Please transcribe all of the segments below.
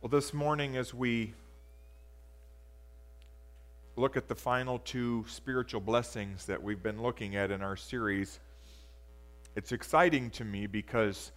Well, this morning, as we look at the final two spiritual blessings that we've been looking at in our series, it's exciting to me because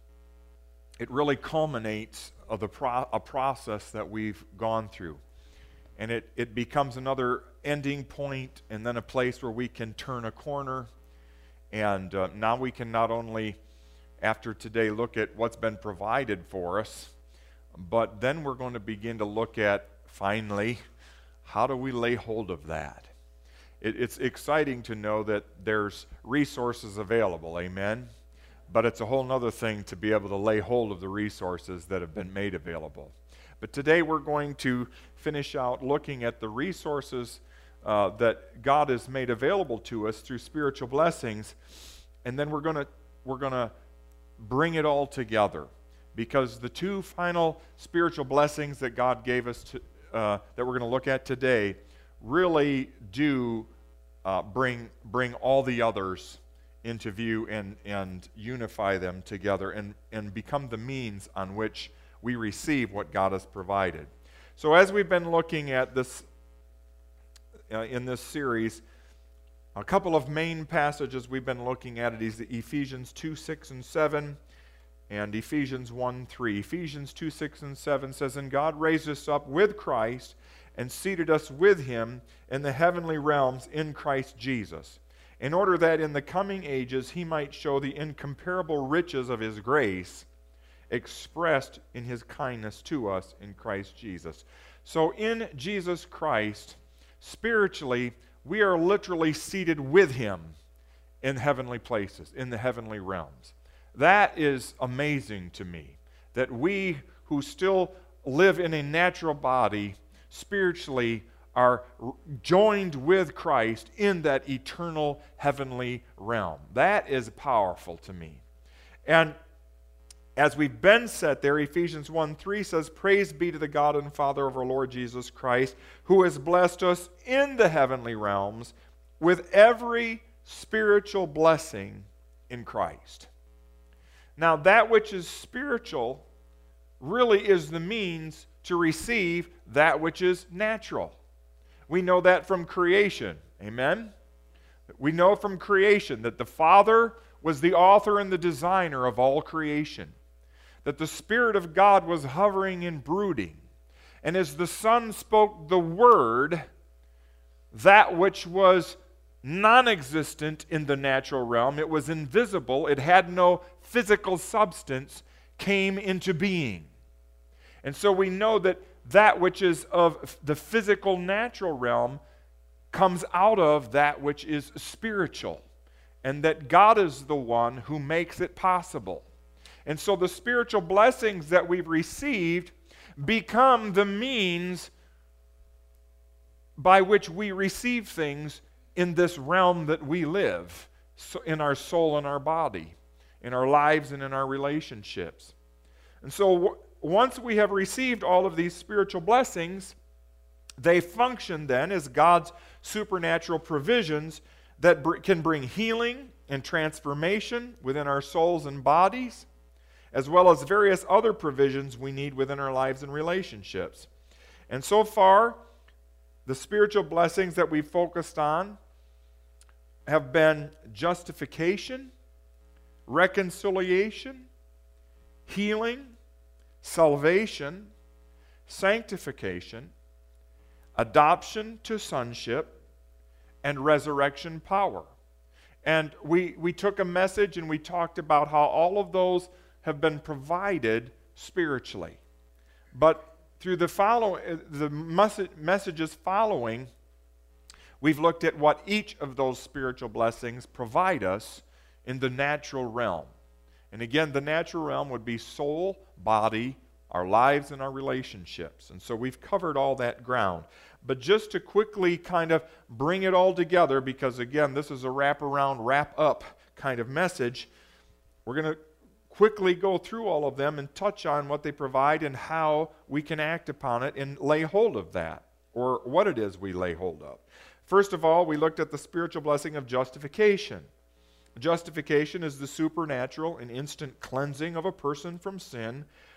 it really culminates of a process that we've gone through. And it becomes another ending point and then a place where we can turn a corner. And now we can not only, after today, look at what's been provided for us, but then we're going to begin to look at, finally, how do we lay hold of that? It's exciting to know that there's resources available, amen? But it's a whole other thing to be able to lay hold of the resources that have been made available. But today we're going to finish out looking at the resources that God has made available to us through spiritual blessings, and then we're going to bring it all together, because the two final spiritual blessings that God gave us that we're going to look at today really do bring all the others into view and unify them together and become the means on which we receive what God has provided. So as we've been looking at this in this series, a couple of main passages we've been looking at is Ephesians 2, 6, and 7, and Ephesians 1, 3. Ephesians 2, 6, and 7 says, "And God raised us up with Christ and seated us with him in the heavenly realms in Christ Jesus, in order that in the coming ages he might show the incomparable riches of his grace expressed in his kindness to us in Christ Jesus." So in Jesus Christ, spiritually, we are literally seated with him in heavenly places, in the heavenly realms. That is amazing to me, that we who still live in a natural body spiritually are joined with Christ in that eternal heavenly realm. That is powerful to me. And as we've been set there, Ephesians 1:3 says, "Praise be to the God and Father of our Lord Jesus Christ, who has blessed us in the heavenly realms with every spiritual blessing in Christ." Now, that which is spiritual really is the means to receive that which is natural. We know that from creation. Amen? We know from creation that the Father was the author and the designer of all creation, that the Spirit of God was hovering and brooding. And as the Son spoke the Word, that which was non-existent in the natural realm, it was invisible, it had no physical substance, came into being. And so we know that that which is of the physical natural realm comes out of that which is spiritual, and that God is the one who makes it possible. And so the spiritual blessings that we've received become the means by which we receive things in this realm that we live, so in our soul and our body, in our lives and in our relationships. And so once we have received all of these spiritual blessings, they function then as God's supernatural provisions that can bring healing and transformation within our souls and bodies, as well as various other provisions we need within our lives and relationships. And so far, the spiritual blessings that we've focused on have been justification, reconciliation, healing, salvation, sanctification, adoption to sonship, and resurrection power. And we took a message and we talked about how all of those have been provided spiritually. But through the messages following, we've looked at what each of those spiritual blessings provide us in the natural realm. And again, the natural realm would be soul, body, our lives, and our relationships. And so we've covered all that ground. But just to quickly kind of bring it all together, because again, this is a wrap-around, wrap-up kind of message, we're going to quickly go through all of them and touch on what they provide and how we can act upon it and lay hold of that, or what it is we lay hold of. First of all, we looked at the spiritual blessing of justification. Justification is the supernatural and instant cleansing of a person from sin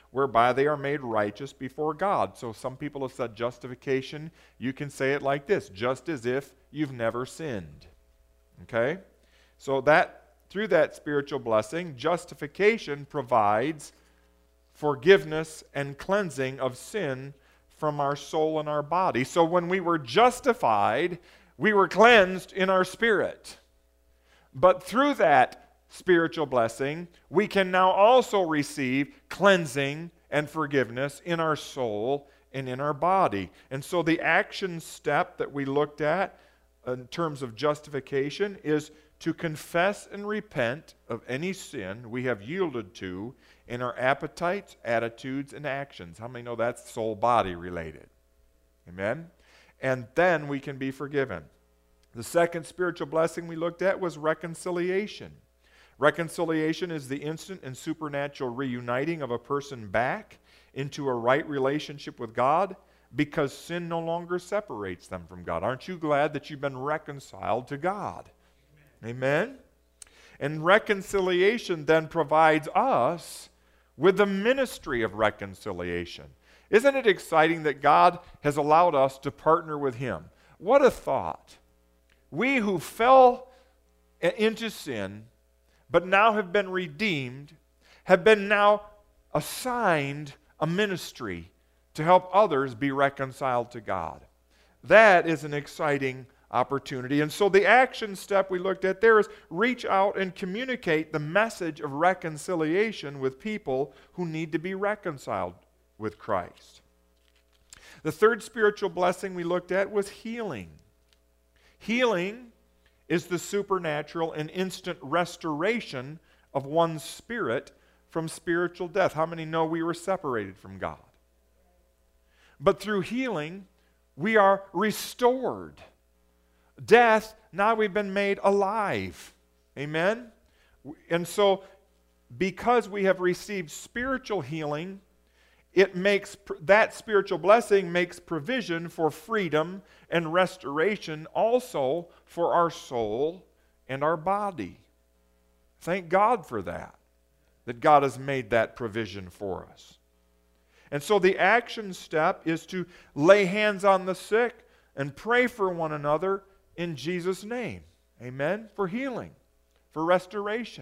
whereby they are made righteous before God. So some people have said justification, you can say it like this, just as if you've never sinned. Okay? So that through that spiritual blessing, justification provides forgiveness and cleansing of sin from our soul and our body. So when we were justified, we were cleansed in our spirit. But through that spiritual blessing, we can now also receive cleansing and forgiveness in our soul and in our body. And so the action step that we looked at in terms of justification is to confess and repent of any sin we have yielded to in our appetites, attitudes, and actions. How many know that's soul-body related? Amen? And then we can be forgiven. The second spiritual blessing we looked at was reconciliation. Reconciliation is the instant and supernatural reuniting of a person back into a right relationship with God because sin no longer separates them from God. Aren't you glad that you've been reconciled to God? Amen? And reconciliation then provides us with the ministry of reconciliation. Isn't it exciting that God has allowed us to partner with Him? What a thought. We who fell into sin, but now have been redeemed, have been now assigned a ministry to help others be reconciled to God. That is an exciting opportunity. And so the action step we looked at there is reach out and communicate the message of reconciliation with people who need to be reconciled with Christ. The third spiritual blessing we looked at was healing. Healing is the supernatural and instant restoration of one's spirit from spiritual death. How many know we were separated from God? But through healing, we are restored. Death, now we've been made alive. Amen? And so, because we have received spiritual healing, that spiritual blessing makes provision for freedom and restoration also for our soul and our body. Thank God for that God has made that provision for us. And so the action step is to lay hands on the sick and pray for one another in Jesus' name. Amen? For healing, for restoration.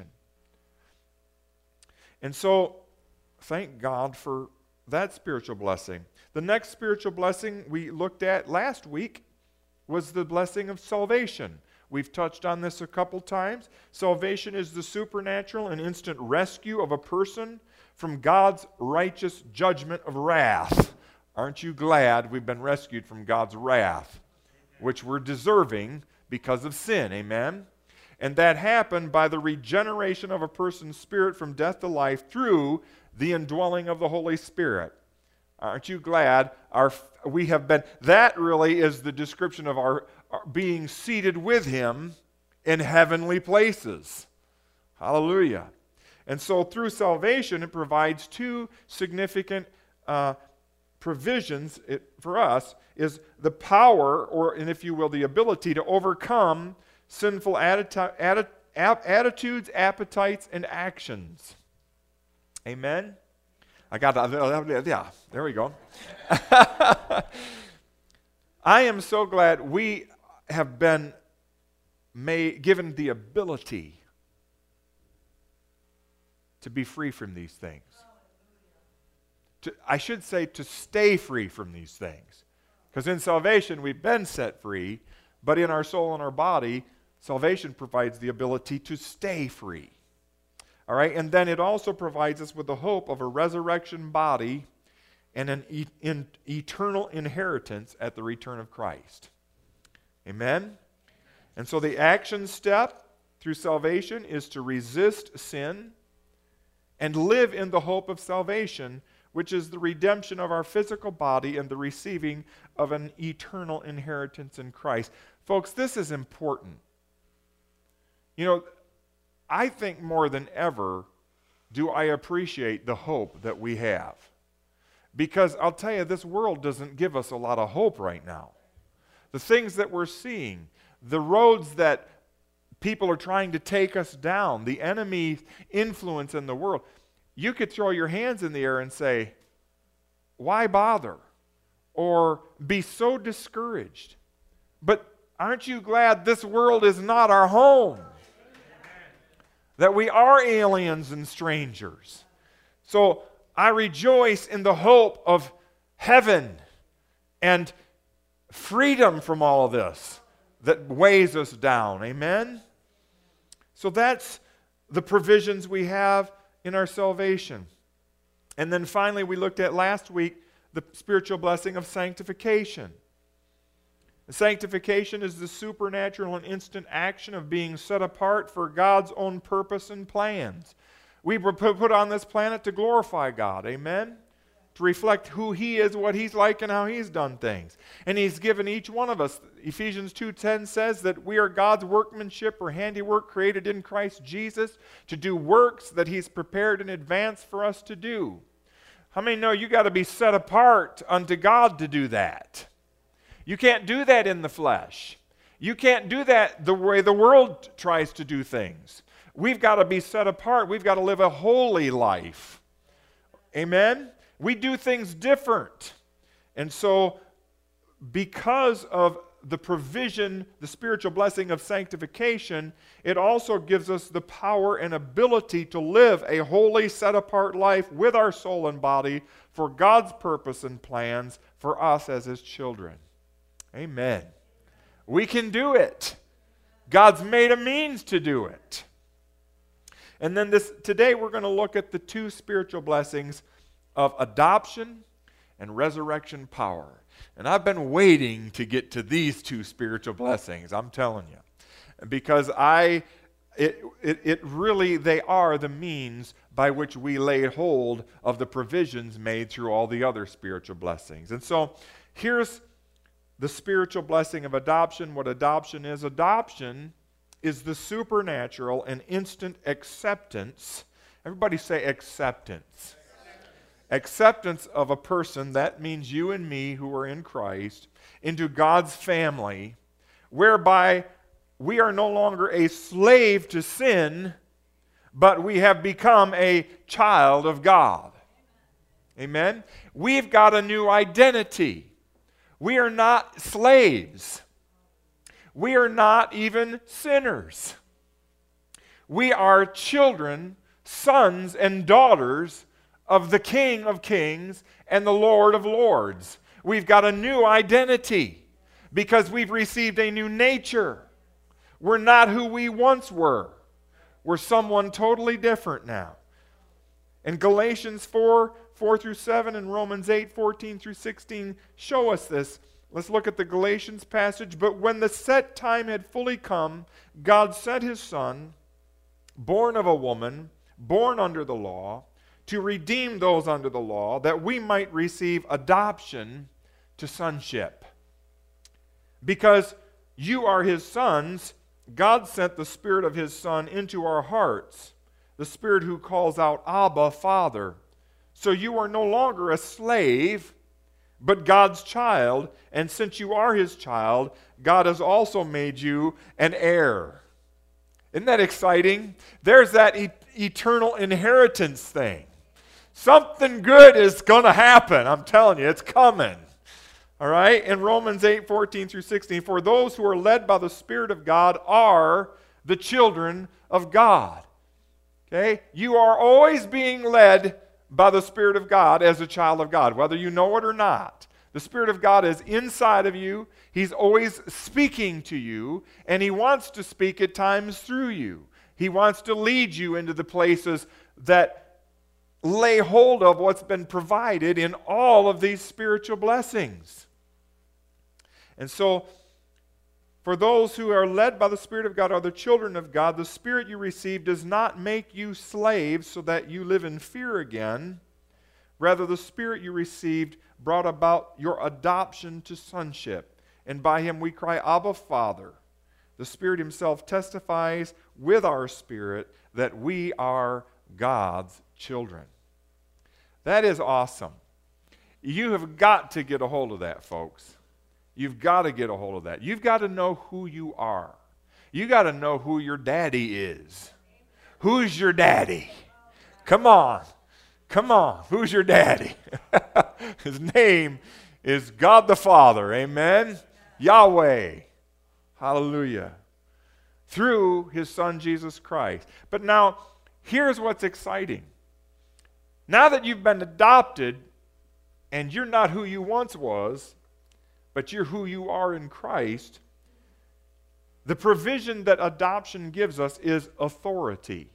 And so, thank God for that spiritual blessing. The next spiritual blessing we looked at last week was the blessing of salvation. We've touched on this a couple times. Salvation is the supernatural and instant rescue of a person from God's righteous judgment of wrath. Aren't you glad we've been rescued from God's wrath, which we're deserving because of sin? Amen? And that happened by the regeneration of a person's spirit from death to life through the indwelling of the Holy Spirit. Aren't you glad we have been? That really is the description of our being seated with Him in heavenly places. Hallelujah. And so through salvation, it provides two significant provisions for us, is the power, and if you will, the ability to overcome sinful attitudes, appetites, and actions. Amen? I got that. Yeah, there we go. I am so glad we have been given the ability to be free from these things. I should say to stay free from these things. Because in salvation we've been set free, but in our soul and our body, salvation provides the ability to stay free. All right, and then it also provides us with the hope of a resurrection body and an eternal inheritance at the return of Christ. Amen? And so the action step through salvation is to resist sin and live in the hope of salvation, which is the redemption of our physical body and the receiving of an eternal inheritance in Christ. Folks, this is important. You know, I think more than ever do I appreciate the hope that we have. Because I'll tell you, this world doesn't give us a lot of hope right now. The things that we're seeing, the roads that people are trying to take us down, the enemy's influence in the world, you could throw your hands in the air and say, why bother? Or be so discouraged. But aren't you glad this world is not our home? That we are aliens and strangers. So I rejoice in the hope of heaven and freedom from all of this that weighs us down. Amen? So that's the provisions we have in our salvation. And then finally, we looked at last week the spiritual blessing of sanctification. Sanctification is the supernatural and instant action of being set apart for God's own purpose and plans. We were put on this planet to glorify God, amen? To reflect who He is, what He's like, and how He's done things. And He's given each one of us, Ephesians 2:10 says that we are God's workmanship or handiwork created in Christ Jesus to do works that He's prepared in advance for us to do. How many know you got to be set apart unto God to do that? You can't do that in the flesh. You can't do that the way the world tries to do things. We've got to be set apart. We've got to live a holy life. Amen? We do things different. And so, because of the provision, the spiritual blessing of sanctification, it also gives us the power and ability to live a holy, set-apart life with our soul and body for God's purpose and plans for us as His children. Amen. We can do it. God's made a means to do it. And then today we're going to look at the two spiritual blessings of adoption and resurrection power. And I've been waiting to get to these two spiritual blessings, I'm telling you. Because it really, they are the means by which we lay hold of the provisions made through all the other spiritual blessings. And so here's the spiritual blessing of adoption. What adoption is the supernatural and instant acceptance. Everybody say acceptance. Acceptance of a person, that means you and me who are in Christ, into God's family, whereby we are no longer a slave to sin, but we have become a child of God. Amen? We've got a new identity. We are not slaves. We are not even sinners. We are children, sons, and daughters of the King of Kings and the Lord of Lords. We've got a new identity because we've received a new nature. We're not who we once were. We're someone totally different now. And Galatians 4:4-7 and Romans 8:14-16 show us this. Let's look at the Galatians passage. But when the set time had fully come, God sent His Son, born of a woman, born under the law, to redeem those under the law, that we might receive adoption to sonship. Because you are His sons, God sent the Spirit of His Son into our hearts, the Spirit who calls out, Abba, Father. So you are no longer a slave, but God's child, and since you are His child, God has also made you an heir. Isn't that exciting? There's that eternal inheritance thing. Something good is going to happen. I'm telling you, it's coming. All right? In Romans 8:14-16, for those who are led by the Spirit of God are the children of God. Okay? You are always being led by the Spirit of God as a child of God, whether you know it or not. The Spirit of God is inside of you. He's always speaking to you, and He wants to speak at times through you. He wants to lead you into the places that lay hold of what's been provided in all of these spiritual blessings. And so, for those who are led by the Spirit of God are the children of God, the Spirit you receive does not make you slaves so that you live in fear again. Rather, the Spirit you received brought about your adoption to sonship. And by Him we cry, Abba, Father. The Spirit Himself testifies with our spirit that we are God's children. That is awesome. You have got to get a hold of that, folks. You've got to get a hold of that. You've got to know who you are. You've got to know who your daddy is. Who's your daddy? Come on. Come on, who's your daddy? His name is God the Father. Amen? Yahweh. Hallelujah. Through his Son, Jesus Christ. But now, here's what's exciting. Now that you've been adopted, and you're not who you once was, but you're who you are in Christ, the provision that adoption gives us is authority.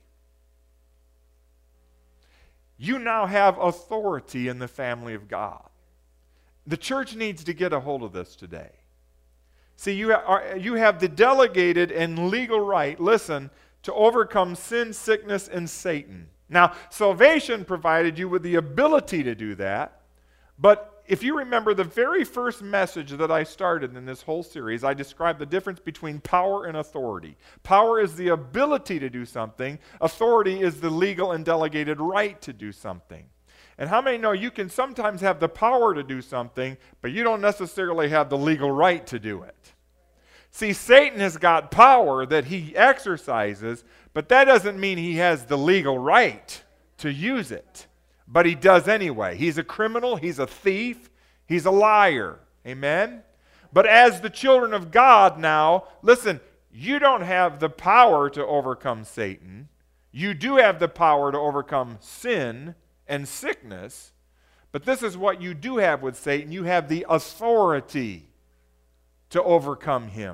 You now have authority in the family of God. The church needs to get a hold of this today. See, you have the delegated and legal right, listen, to overcome sin, sickness, and Satan. Now, salvation provided you with the ability to do that, but if you remember the very first message that I started in this whole series, I described the difference between power and authority. Power is the ability to do something. Authority is the legal and delegated right to do something. And how many know you can sometimes have the power to do something, but you don't necessarily have the legal right to do it? See, Satan has got power that he exercises, but that doesn't mean he has the legal right to use it. But he does anyway. He's a criminal, he's a thief, he's a liar. Amen? But as the children of God now, listen, you don't have the power to overcome Satan. You do have the power to overcome sin and sickness. But this is what you do have with Satan. You have the authority to overcome him.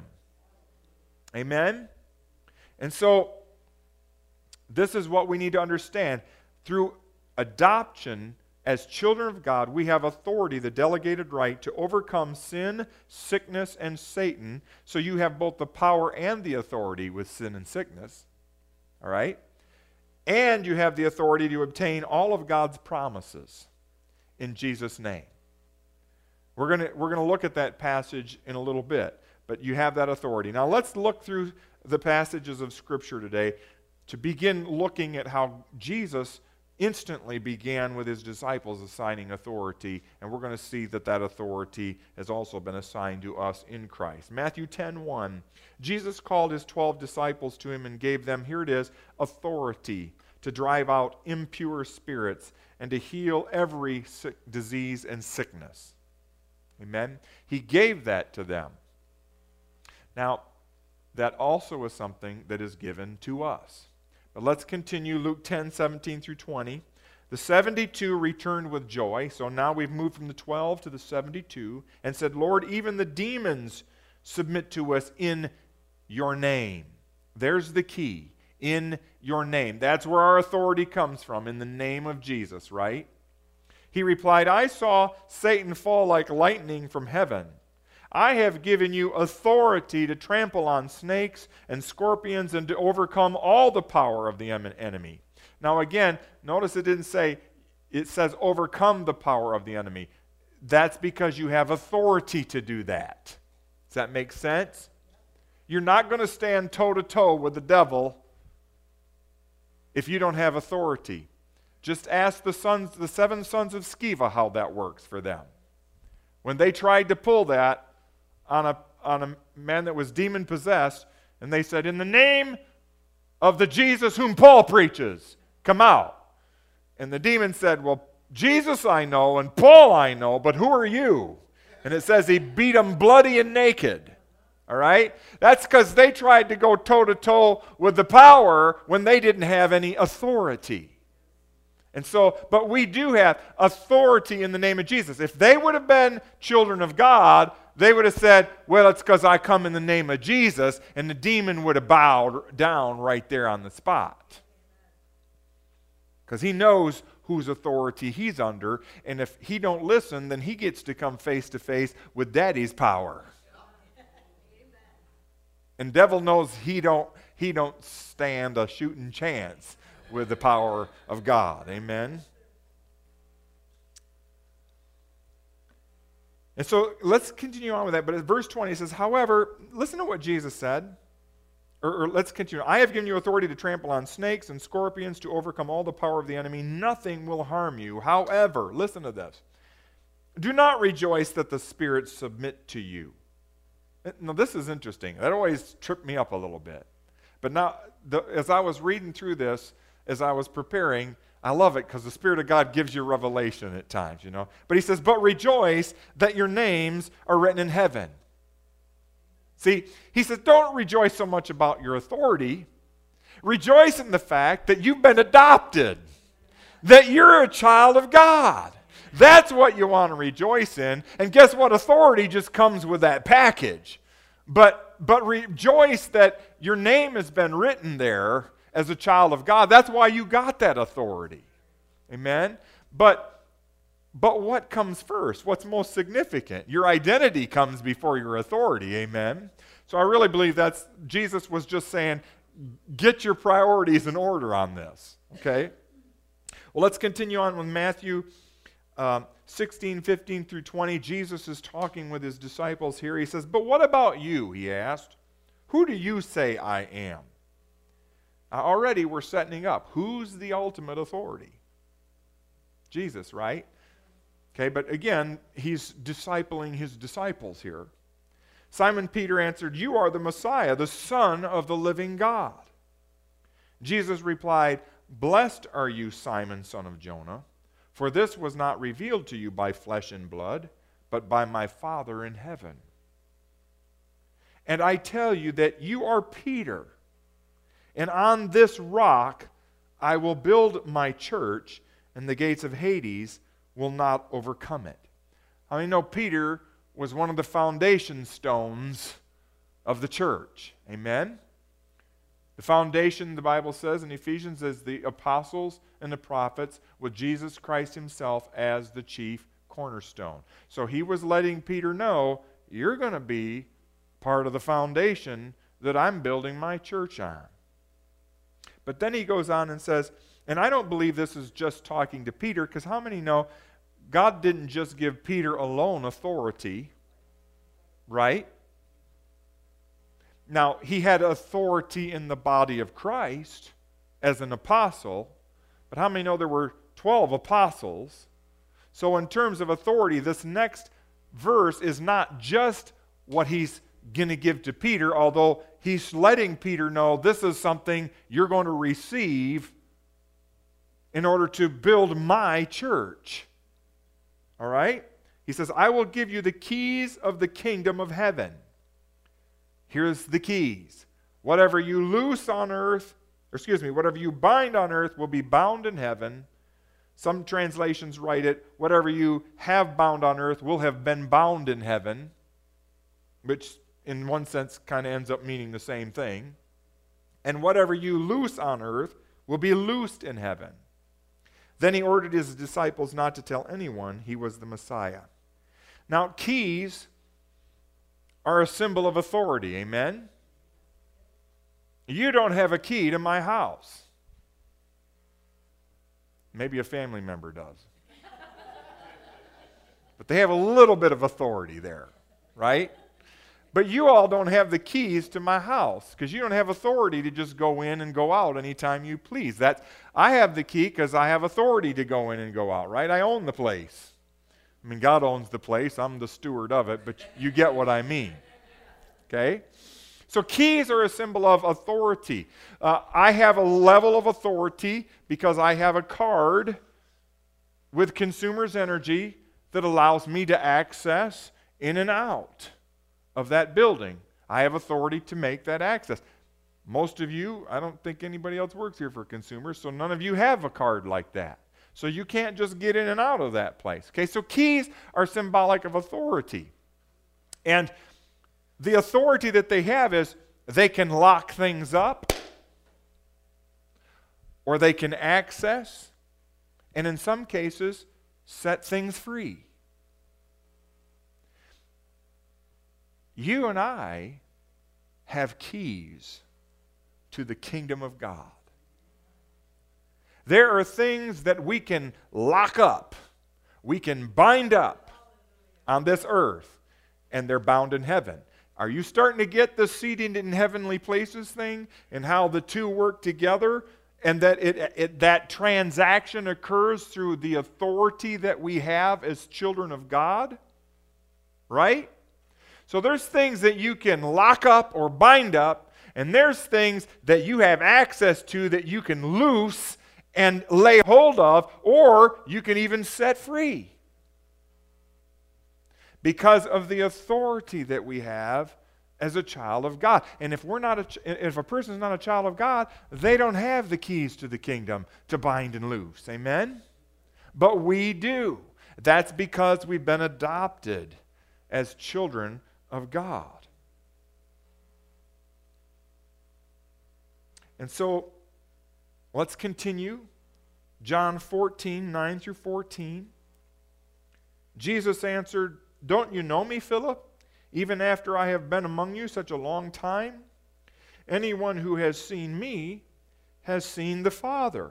Amen? And so, this is what we need to understand. Through adoption, as children of God, we have authority, the delegated right, to overcome sin, sickness, and Satan. So you have both the power and the authority with sin and sickness. All right? And you have the authority to obtain all of God's promises in Jesus' name. We're going to look at that passage in a little bit, but you have that authority. Now let's look through the passages of Scripture today to begin looking at how Jesus instantly began with his disciples assigning authority, and we're going to see that that authority has also been assigned to us in Christ. Matthew 10:1, Jesus called his 12 disciples to him and gave them, here it is, authority to drive out impure spirits and to heal every disease and sickness. Amen? He gave that to them. Now, that also is something that is given to us. But let's continue Luke 10:17 through 20. The 72 returned with joy. So now we've moved from the 12 to the 72 and said, Lord, even the demons submit to us in your name. There's the key. In your name. That's where our authority comes from, in the name of Jesus, right? He replied, I saw Satan fall like lightning from heaven. I have given you authority to trample on snakes and scorpions and to overcome all the power of the enemy. Now again, notice it didn't say, it says overcome the power of the enemy. That's because you have authority to do that. Does that make sense? You're not going to stand toe-to-toe with the devil if you don't have authority. Just ask the 7 sons of Sceva how that works for them. When they tried to pull that on a man that was demon-possessed, and they said, in the name of the Jesus whom Paul preaches, come out. And the demon said, well, Jesus I know, and Paul I know, but who are you? And it says he beat them bloody and naked. All right? That's because they tried to go toe-to-toe with the power when they didn't have any authority. And so, but we do have authority in the name of Jesus. If they would have been children of God, they would have said, well, it's because I come in the name of Jesus, and the demon would have bowed down right there on the spot. Because he knows whose authority he's under, and if he don't listen, then he gets to come face to face with Daddy's power. And devil knows he don't stand a shooting chance with the power of God. Amen? And so let's continue on with that. But at verse 20 it says, however, listen to what Jesus said. Or let's continue. I have given you authority to trample on snakes and scorpions to overcome all the power of the enemy. Nothing will harm you. However, listen to this. Do not rejoice that the spirits submit to you. Now, this is interesting. That always tripped me up a little bit. But now, as I was reading through this, as I was preparing. I love it because the Spirit of God gives you revelation at times, you know. But he says, but rejoice that your names are written in heaven. See, he says, don't rejoice so much about your authority. Rejoice in the fact that you've been adopted, that you're a child of God. That's what you want to rejoice in. And guess what? Authority just comes with that package. But rejoice that your name has been written there as a child of God. That's why you got that authority. Amen? But what comes first? What's most significant? Your identity comes before your authority. Amen? So I really believe that's, Jesus was just saying, get your priorities in order on this. Okay? Well, let's continue on with Matthew 16, 15 through 20. Jesus is talking with his disciples here. He says, but what about you, he asked. Who do you say I am? Already we're setting up. Who's the ultimate authority? Jesus, right? Okay, but again, he's discipling his disciples here. Simon Peter answered, you are the Messiah, the Son of the living God. Jesus replied, blessed are you, Simon, son of Jonah, for this was not revealed to you by flesh and blood, but by my Father in heaven. And I tell you that you are Peter, and on this rock I will build my church, and the gates of Hades will not overcome it. I mean, Peter was one of the foundation stones of the church. Amen? The foundation, the Bible says in Ephesians, is the apostles and the prophets, with Jesus Christ himself as the chief cornerstone. So he was letting Peter know, you're going to be part of the foundation that I'm building my church on. But then he goes on and says, and I don't believe this is just talking to Peter, because how many know God didn't just give Peter alone authority, right? Now, he had authority in the body of Christ as an apostle, but how many know there were 12 apostles? So in terms of authority, this next verse is not just what he's going to give to Peter, although he's letting Peter know this is something you're going to receive in order to build my church. All right? He says, I will give you the keys of the kingdom of heaven. Here's the keys. Whatever you loose on earth, whatever you bind on earth will be bound in heaven. Some translations write it, whatever you have bound on earth will have been bound in heaven, which in one sense kind of ends up meaning the same thing. And whatever you loose on earth will be loosed in heaven. Then he ordered his disciples not to tell anyone he was the Messiah. Now, keys are a symbol of authority, amen? You don't have a key to my house. Maybe a family member does. But they have a little bit of authority there, right? But you all don't have the keys to my house because you don't have authority to just go in and go out anytime you please. I have the key because I have authority to go in and go out, right? I own the place. I mean, God owns the place. I'm the steward of it, but you get what I mean. Okay? So keys are a symbol of authority. I have a level of authority because I have a card with Consumers Energy that allows me to access in and out of that building. I have authority to make that access. Most of you, I don't think anybody else works here for Consumers, so none of you have a card like that. So you can't just get in and out of that place. Okay, so keys are symbolic of authority. And the authority that they have is they can lock things up, or they can access, and in some cases, set things free. You and I have keys to the kingdom of God. There are things that we can lock up, we can bind up on this earth, and they're bound in heaven. Are you starting to get the seating in heavenly places thing and how the two work together, and that that transaction occurs through the authority that we have as children of God? Right? So there's things that you can lock up or bind up, And there's things that you have access to that you can loose and lay hold of, or you can even set free. Because of the authority that we have as a child of God. And if a person is not a child of God, they don't have the keys to the kingdom to bind and loose. Amen? But we do. That's because we've been adopted as children of God. And so, let's continue. John 14, 9 through 14. Jesus answered, "Don't you know me, Philip, even after I have been among you such a long time? Anyone who has seen me has seen the Father."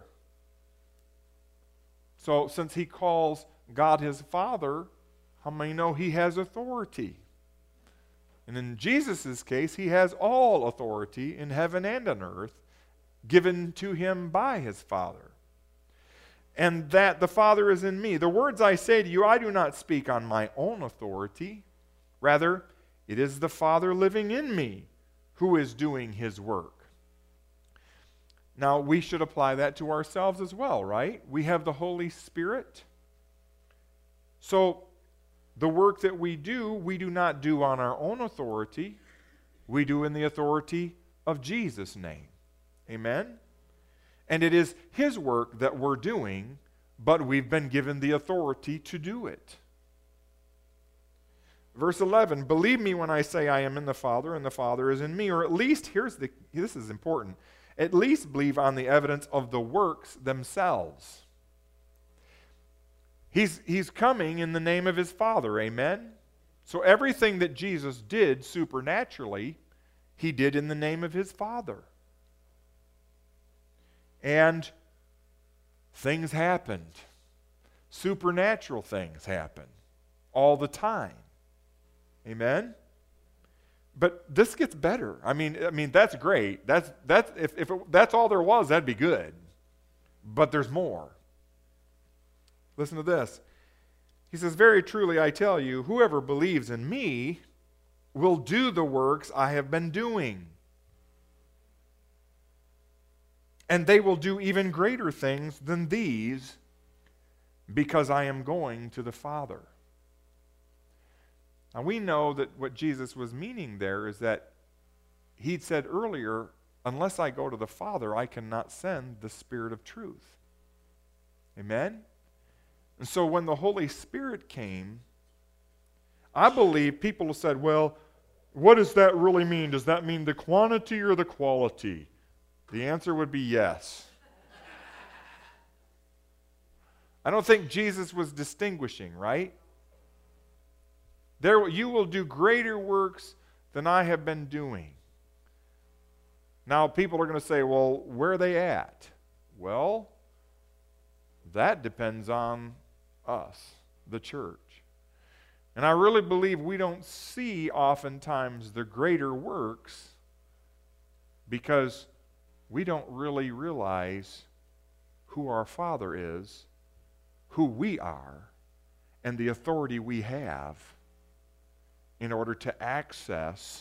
So, since he calls God his Father, how many know he has authority? And in Jesus' case, he has all authority in heaven and on earth, given to him by his Father. And that the Father is in me. The words I say to you, I do not speak on my own authority. Rather, it is the Father living in me who is doing his work. Now, we should apply that to ourselves as well, right? We have the Holy Spirit. So, the work that we do not do on our own authority. We do in the authority of Jesus' name. Amen? And it is his work that we're doing, but we've been given the authority to do it. Verse 11, "Believe me when I say I am in the Father, and the Father is in me." Or at least, this is important, at least believe on the evidence of the works themselves. He's coming in the name of his Father, amen? So everything that Jesus did supernaturally, he did in the name of his Father. And things happened. Supernatural things happen all the time. Amen? But this gets better. I mean that's great. If that's all there was, that'd be good. But there's more. Listen to this. He says, "Very truly I tell you, whoever believes in me will do the works I have been doing. And they will do even greater things than these, because I am going to the Father." Now we know that what Jesus was meaning there is that he'd said earlier, unless I go to the Father, I cannot send the Spirit of truth. Amen? And so when the Holy Spirit came, I believe people said, well, what does that really mean? Does that mean the quantity or the quality? The answer would be yes. I don't think Jesus was distinguishing, right? You will do greater works than I have been doing. Now, people are going to say, well, where are they at? Well, that depends on us, the church. And I really believe we don't see oftentimes the greater works because we don't really realize who our Father is, who we are, and the authority we have in order to access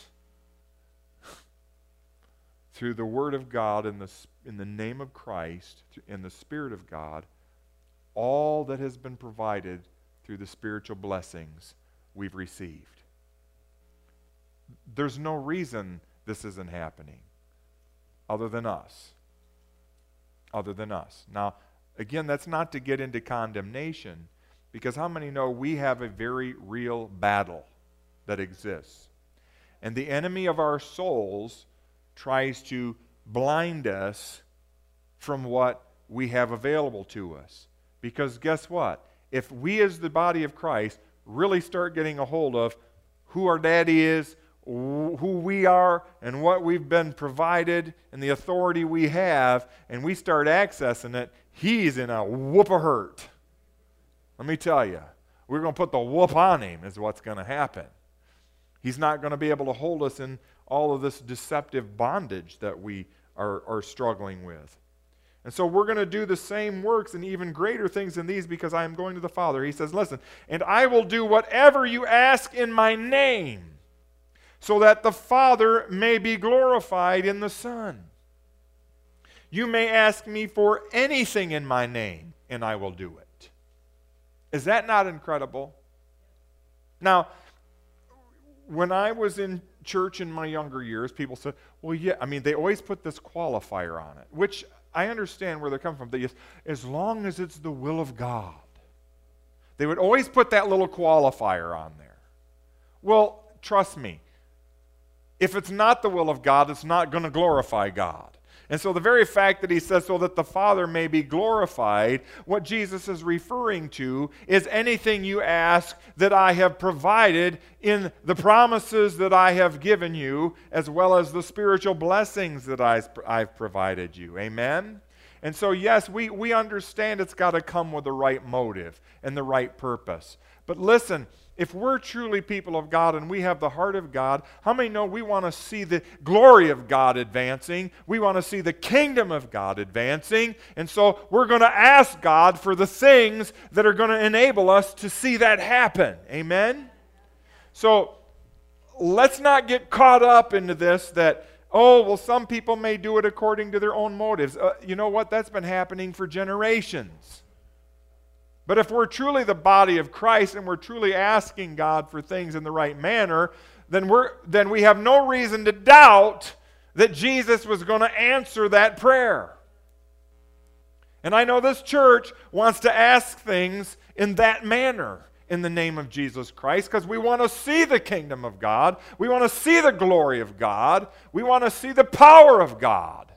through the Word of God in the name of Christ, in the Spirit of God, all that has been provided through the spiritual blessings we've received. There's no reason this isn't happening other than us. Other than us. Now, again, that's not to get into condemnation, because how many know we have a very real battle that exists? And the enemy of our souls tries to blind us from what we have available to us. Because guess what? If we as the body of Christ really start getting a hold of who our daddy is, who we are, and what we've been provided, and the authority we have, and we start accessing it, he's in a whoop of hurt. Let me tell you, we're going to put the whoop on him is what's going to happen. He's not going to be able to hold us in all of this deceptive bondage that we are struggling with. And so we're going to do the same works and even greater things than these because I am going to the Father. He says, listen, and I will do whatever you ask in my name, so that the Father may be glorified in the Son. You may ask me for anything in my name, and I will do it. Is that not incredible? Now, when I was in church in my younger years, people said, well, yeah, I mean, they always put this qualifier on it, which I understand where they're coming from. They, as long as it's the will of God. They would always put that little qualifier on there. Well, trust me, if it's not the will of God, it's not going to glorify God. And so the very fact that he says, so that the Father may be glorified, what Jesus is referring to is anything you ask that I have provided in the promises that I have given you, as well as the spiritual blessings that I've provided you. Amen? And so yes, we understand it's got to come with the right motive and the right purpose. But listen, if we're truly people of God and we have the heart of God, how many know we want to see the glory of God advancing? We want to see the kingdom of God advancing. And so we're going to ask God for the things that are going to enable us to see that happen. Amen? So let's not get caught up into this that, oh, well, some people may do it according to their own motives. You know what? That's been happening for generations. But if we're truly the body of Christ and we're truly asking God for things in the right manner, then we have no reason to doubt that Jesus was going to answer that prayer. And I know this church wants to ask things in that manner in the name of Jesus Christ because we want to see the kingdom of God. We want to see the glory of God. We want to see the power of God.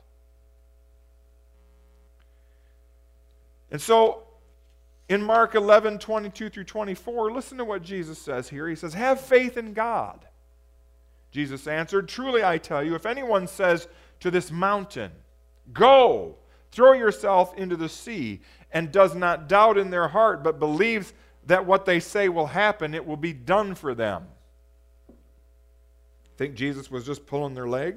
And so, in Mark 11, 22 through 24, listen to what Jesus says here. He says, have faith in God. Jesus answered, truly I tell you, if anyone says to this mountain, go, throw yourself into the sea, and does not doubt in their heart, but believes that what they say will happen, it will be done for them. Think Jesus was just pulling their leg?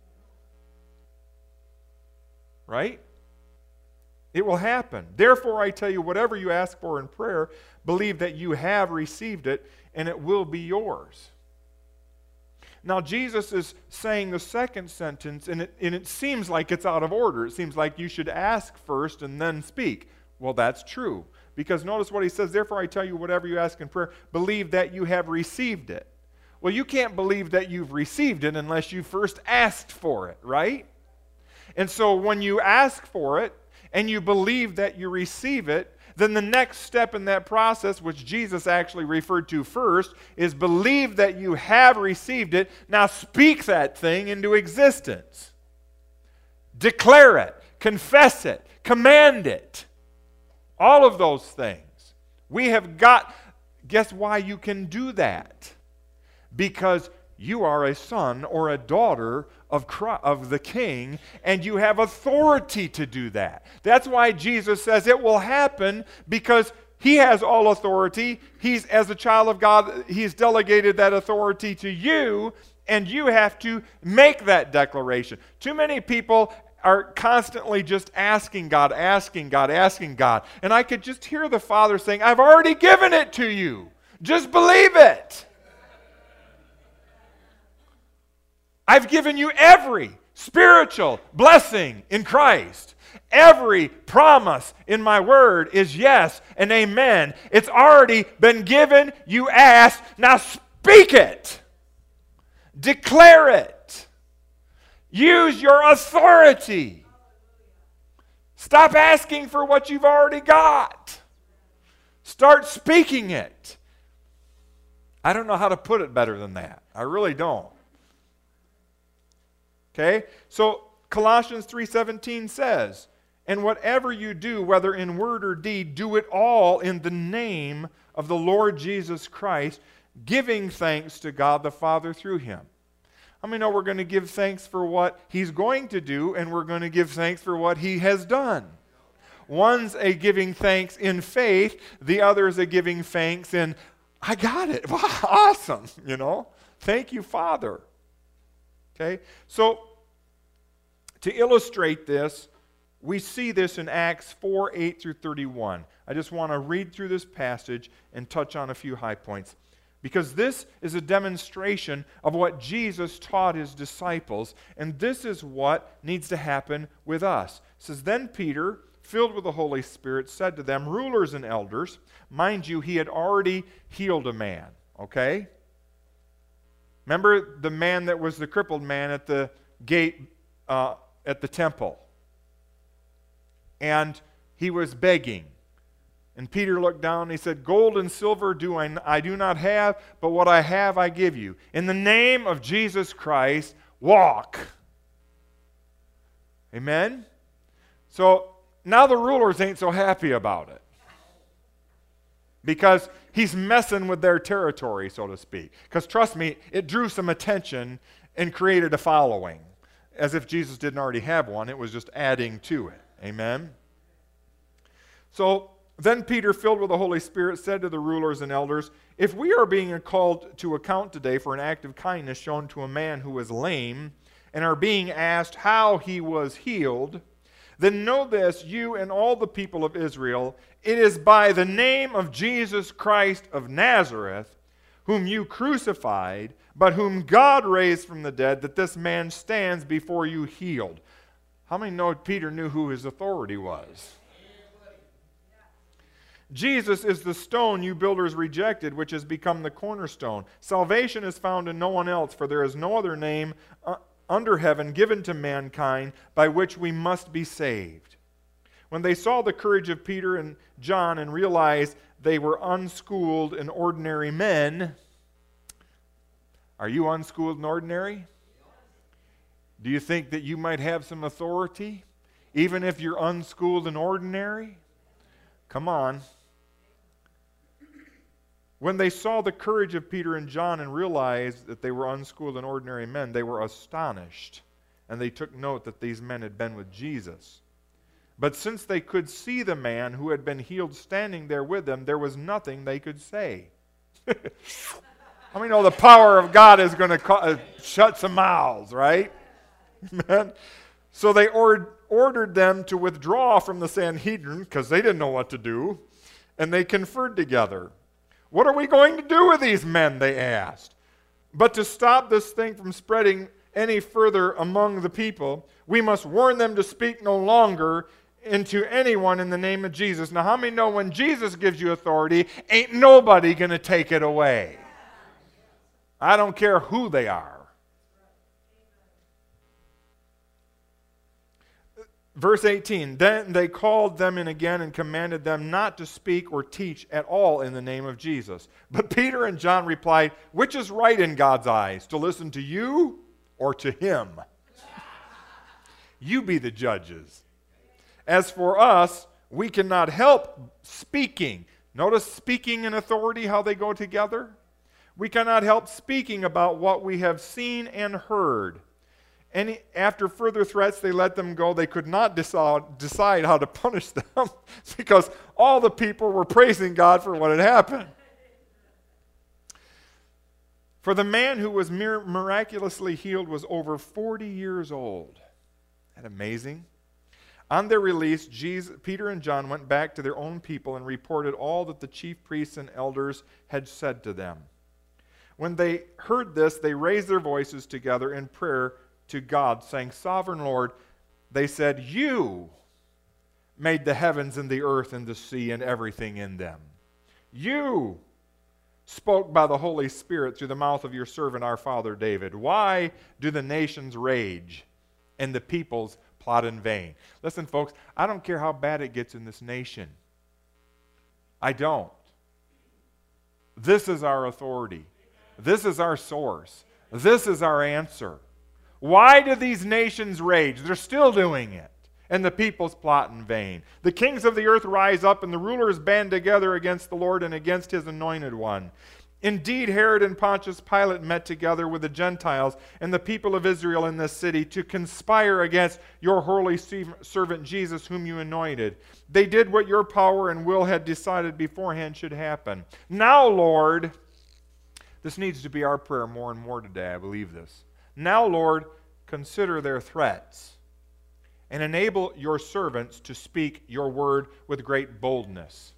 Right? It will happen. Therefore, I tell you, whatever you ask for in prayer, believe that you have received it, and it will be yours. Now, Jesus is saying the second sentence, and it seems like it's out of order. It seems like you should ask first and then speak. Well, that's true. Because notice what he says, therefore I tell you, whatever you ask in prayer, believe that you have received it. Well, you can't believe that you've received it unless you first asked for it, right? And so when you ask for it, and you believe that you receive it, then the next step in that process, which Jesus actually referred to first, is believe that you have received it. Now speak that thing into existence. Declare it, confess it, command it. All of those things. We have got, guess why you can do that? Because you are a son or a daughter of the King, and you have authority to do that. That's why Jesus says it will happen, because he has all authority. He's, as a child of God, he's delegated that authority to you, and you have to make that declaration. Too many people are constantly just asking God, asking God, asking God. And I could just hear the Father saying, I've already given it to you. Just believe it. I've given you every spiritual blessing in Christ. Every promise in my word is yes and amen. It's already been given. You asked. Now speak it. Declare it. Use your authority. Stop asking for what you've already got. Start speaking it. I don't know how to put it better than that. I really don't. Okay? So Colossians 3:17 says, and whatever you do, whether in word or deed, do it all in the name of the Lord Jesus Christ, giving thanks to God the Father through him. How many know we're going to give thanks for what he's going to do, and we're going to give thanks for what he has done? One's a giving thanks in faith, the other is a giving thanks in, I got it. Wow, awesome, you know. Thank you, Father. Okay? So, to illustrate this, we see this in Acts 4:8 through 31. I just want to read through this passage and touch on a few high points. Because this is a demonstration of what Jesus taught his disciples, and this is what needs to happen with us. It says, then Peter, filled with the Holy Spirit, said to them, rulers and elders, mind you, he had already healed a man, okay? Remember the man that was the crippled man at the gate at the temple? And he was begging. And Peter looked down and he said, gold and silver I do not have, but what I have I give you. In the name of Jesus Christ, walk. Amen? So now the rulers ain't so happy about it. Because he's messing with their territory, so to speak. Because trust me, it drew some attention and created a following. As if Jesus didn't already have one, it was just adding to it. Amen? So then Peter, filled with the Holy Spirit, said to the rulers and elders, if we are being called to account today for an act of kindness shown to a man who was lame, and are being asked how he was healed, then know this, you and all the people of Israel, it is by the name of Jesus Christ of Nazareth, whom you crucified, but whom God raised from the dead, that this man stands before you healed. How many know Peter knew who his authority was? Jesus is the stone you builders rejected, which has become the cornerstone. Salvation is found in no one else, for there is no other name under heaven given to mankind by which we must be saved. When they saw the courage of Peter and John and realized they were unschooled and ordinary men, are you unschooled and ordinary? Do you think that you might have some authority, even if you're unschooled and ordinary? Come on. When they saw the courage of Peter and John and realized that they were unschooled and ordinary men, they were astonished, and they took note that these men had been with Jesus. But since they could see the man who had been healed standing there with them, there was nothing they could say. How many know the power of God is going to shut some mouths, right? Amen. So they ordered them to withdraw from the Sanhedrin, because they didn't know what to do, and they conferred together. What are we going to do with these men, they asked. But to stop this thing from spreading any further among the people, we must warn them to speak no longer into anyone in the name of Jesus. Now, how many know when Jesus gives you authority, ain't nobody going to take it away? I don't care who they are. Verse 18, then they called them in again and commanded them not to speak or teach at all in the name of Jesus. But Peter and John replied, which is right in God's eyes, to listen to you or to him? You be the judges. As for us, we cannot help speaking. Notice speaking and authority, how they go together. We cannot help speaking about what we have seen and heard. And after further threats, they let them go. They could not decide how to punish them because all the people were praising God for what had happened. For the man who was miraculously healed was over 40 years old. Isn't that amazing? On their release, Peter and John went back to their own people and reported all that the chief priests and elders had said to them. When they heard this, they raised their voices together in prayer to God, saying, Sovereign Lord, they said, you made the heavens and the earth and the sea and everything in them. You spoke by the Holy Spirit through the mouth of your servant, our father David. Why do the nations rage and the peoples plot in vain? Listen, folks, I don't care how bad it gets in this nation. I don't. This is our authority. This is our source. This is our answer. Why do these nations rage? They're still doing it. And the peoples plot in vain. The kings of the earth rise up, and the rulers band together against the Lord and against his anointed one. Indeed, Herod and Pontius Pilate met together with the Gentiles and the people of Israel in this city to conspire against your holy servant Jesus, whom you anointed. They did what your power and will had decided beforehand should happen. Now, Lord, this needs to be our prayer more and more today, I believe this. Now, Lord, consider their threats and enable your servants to speak your word with great boldness.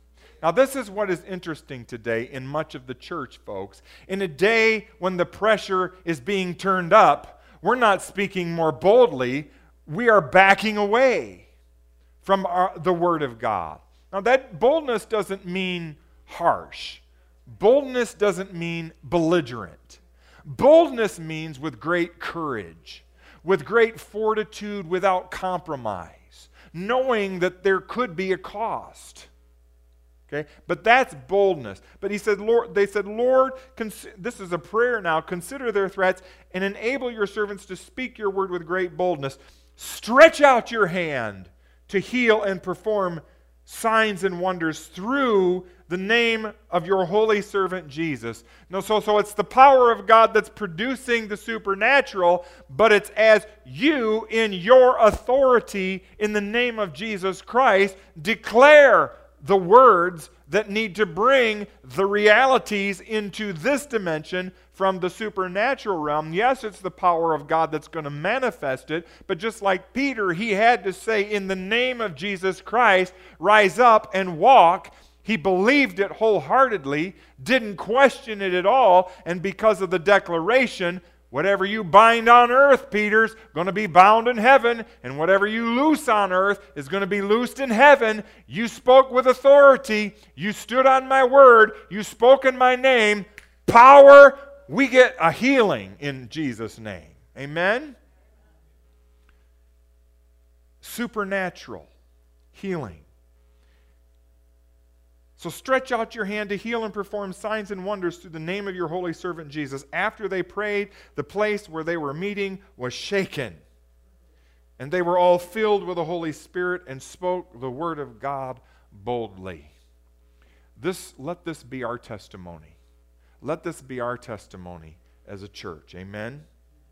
Now, this is what is interesting today in much of the church, folks. In a day when the pressure is being turned up, we're not speaking more boldly. We are backing away from the Word of God. Now, that boldness doesn't mean harsh. Boldness doesn't mean belligerent. Boldness means with great courage, with great fortitude, without compromise, knowing that there could be a cost. Okay? But that's boldness. But they said, Lord, this is a prayer now, consider their threats and enable your servants to speak your word with great boldness. Stretch out your hand to heal and perform signs and wonders through the name of your holy servant Jesus. No, so it's the power of God that's producing the supernatural, but it's as you, in your authority, in the name of Jesus Christ, declare the words that need to bring the realities into this dimension from the supernatural realm. Yes, it's the power of God that's going to manifest it, but just like Peter, he had to say, in the name of Jesus Christ, rise up and walk. He believed it wholeheartedly, didn't question it at all, and because of the declaration, whatever you bind on earth, Peter's going to be bound in heaven, and whatever you loose on earth is going to be loosed in heaven. You spoke with authority. You stood on my word. You spoke in my name. Power. We get a healing in Jesus' name. Amen? Supernatural healing. So stretch out your hand to heal and perform signs and wonders through the name of your holy servant Jesus. After they prayed, the place where they were meeting was shaken. And they were all filled with the Holy Spirit and spoke the word of God boldly. Let this be our testimony. Let this be our testimony as a church. Amen?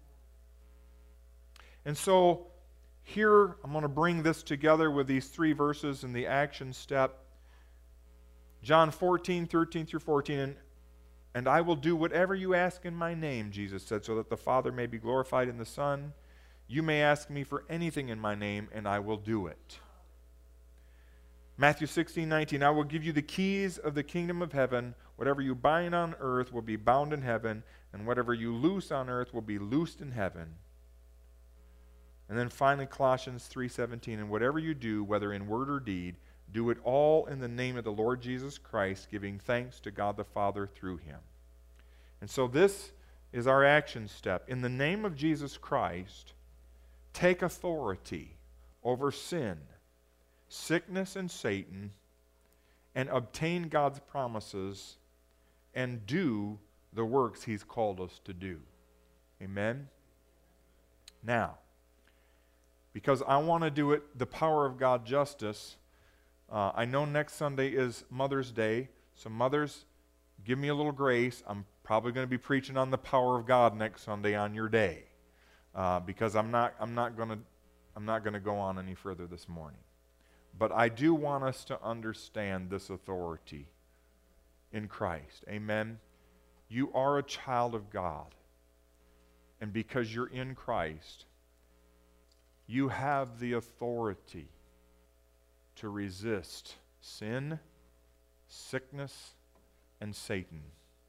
And so here I'm going to bring this together with these 3 verses in the action step. John 14, 13 through 14, and I will do whatever you ask in my name, Jesus said, so that the Father may be glorified in the Son. You may ask me for anything in my name, and I will do it. Matthew 16, 19, I will give you the keys of the kingdom of heaven. Whatever you bind on earth will be bound in heaven, and whatever you loose on earth will be loosed in heaven. And then finally, Colossians 3:17, and whatever you do, whether in word or deed, do it all in the name of the Lord Jesus Christ, giving thanks to God the Father through him. And so this is our action step. In the name of Jesus Christ, take authority over sin, sickness, and Satan, and obtain God's promises and do the works he's called us to do. Amen? Now, because I want to do it the power of God justice, I know next Sunday is Mother's Day, so mothers, give me a little grace. I'm probably going to be preaching on the power of God next Sunday on your day, because I'm not going to go on any further this morning. But I do want us to understand this authority in Christ. Amen. You are a child of God, and because you're in Christ, you have the authority to resist sin, sickness, and Satan.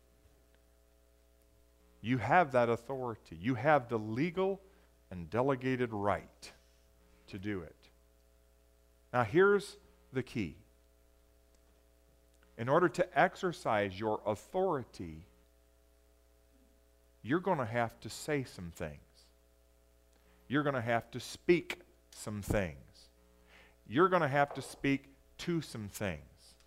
You have that authority. You have the legal and delegated right to do it. Now here's the key. In order to exercise your authority, you're going to have to say some things. You're going to have to speak some things. You're going to have to speak to some things.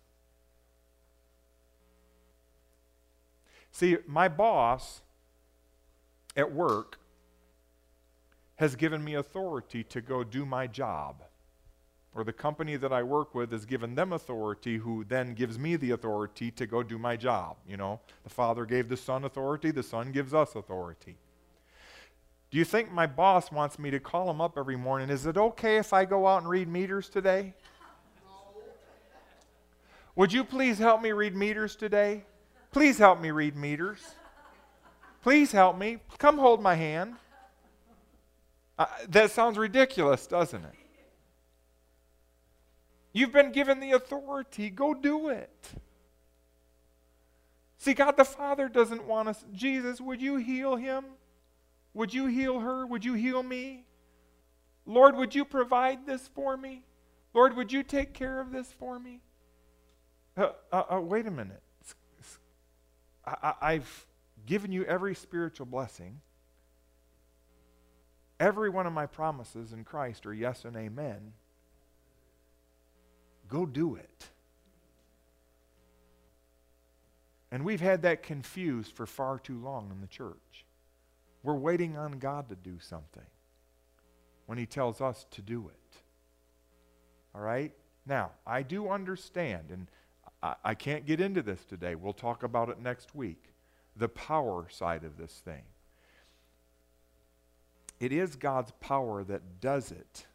See, my boss at work has given me authority to go do my job. Or the company that I work with has given them authority, who then gives me the authority to go do my job. You know, the Father gave the Son authority, the Son gives us authority. Do you think my boss wants me to call him up every morning? Is it okay if I go out and read meters today? Would you please help me read meters today? Please help me read meters. Please help me. Come hold my hand. That sounds ridiculous, doesn't it? You've been given the authority. Go do it. See, God the Father doesn't want us. Jesus, would you heal him? Would you heal her? Would you heal me? Lord, would you provide this for me? Lord, would you take care of this for me? Wait a minute. I've given you every spiritual blessing. Every one of my promises in Christ are yes and amen. Go do it. And we've had that confused for far too long in the church. We're waiting on God to do something when he tells us to do it. All right? Now, I do understand, and I can't get into this today. We'll talk about it next week. The power side of this thing. It is God's power that does it.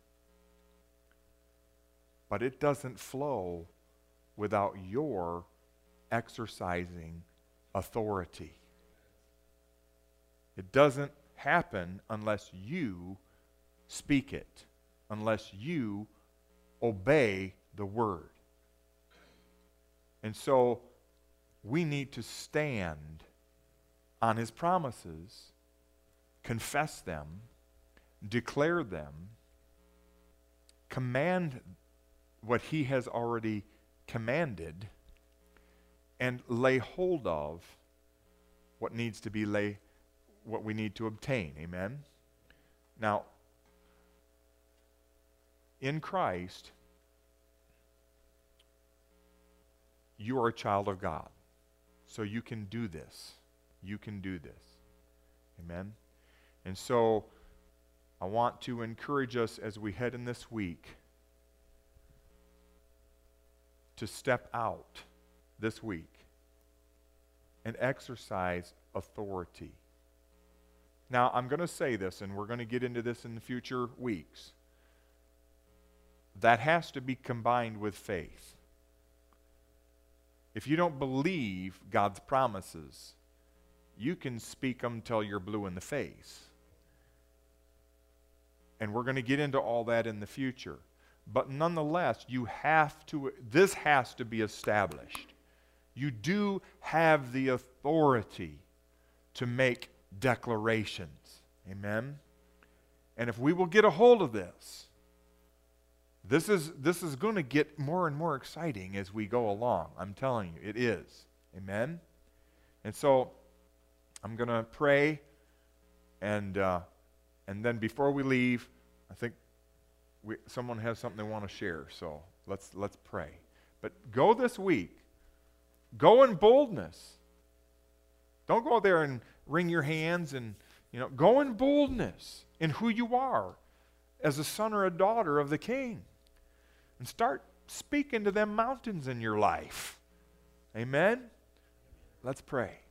But it doesn't flow without your exercising authority. It doesn't happen unless you speak it, unless you obey the word. And so we need to stand on his promises, confess them, declare them, command what he has already commanded, and lay hold of what needs to be what we need to obtain. Amen? Now, in Christ, you are a child of God. So you can do this. You can do this. Amen? And so I want to encourage us as we head in this week to step out this week and exercise authority. Now, I'm going to say this, and we're going to get into this in the future weeks. That has to be combined with faith. If you don't believe God's promises, you can speak them till you're blue in the face. And we're going to get into all that in the future. But nonetheless, this has to be established. You do have the authority to make declarations. Amen? And if we will get a hold of this, this is going to get more and more exciting as we go along. I'm telling you, it is. Amen? And so, I'm going to pray, and then before we leave, I think someone has something they want to share, so let's pray. But go this week. Go in boldness. Don't go there and wring your hands and, go in boldness in who you are as a son or a daughter of the King. And start speaking to them mountains in your life. Amen? Let's pray.